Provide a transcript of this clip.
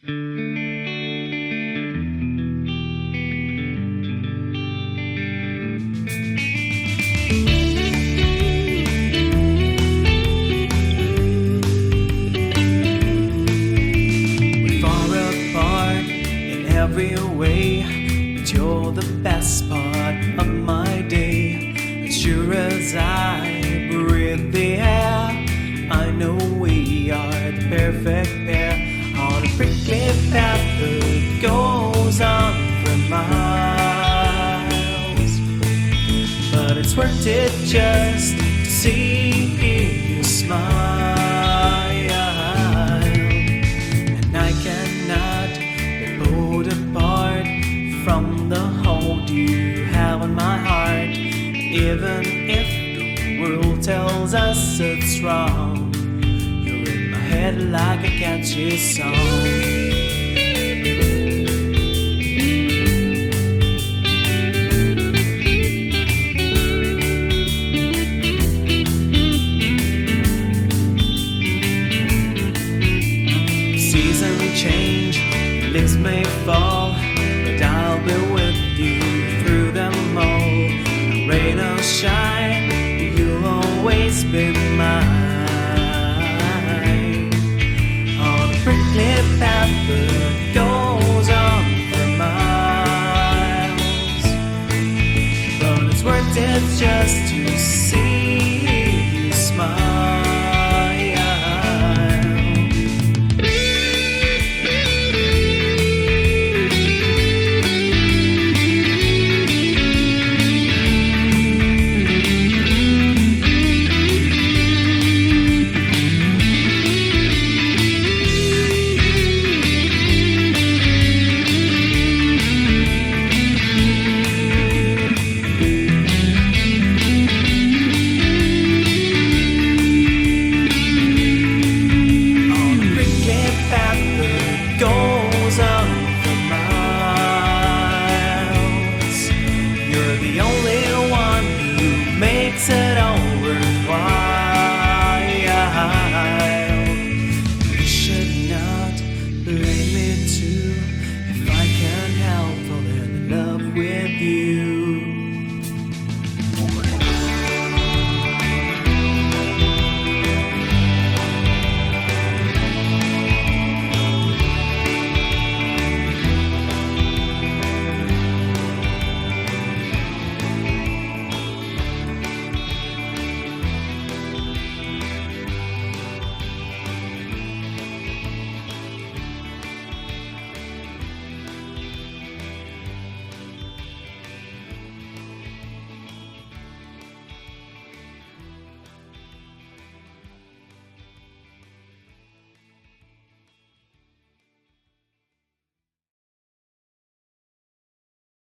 We're far apart in every way, but you're the best part of my day. As sure as I breathe the air, I know we are the perfect pair. On a prickly path that goes on for miles, but it's worth it just to see you smile. And I cannot be pulled apart from the hold you have on my heart. Even if the world tells us it's wrong, you're in my head like a catchy song. Change, leaves may fall, but I'll be with you through them all. Rain or shine, you'll always be mine. On a prickly path that goes on for miles, but it's worth it just to see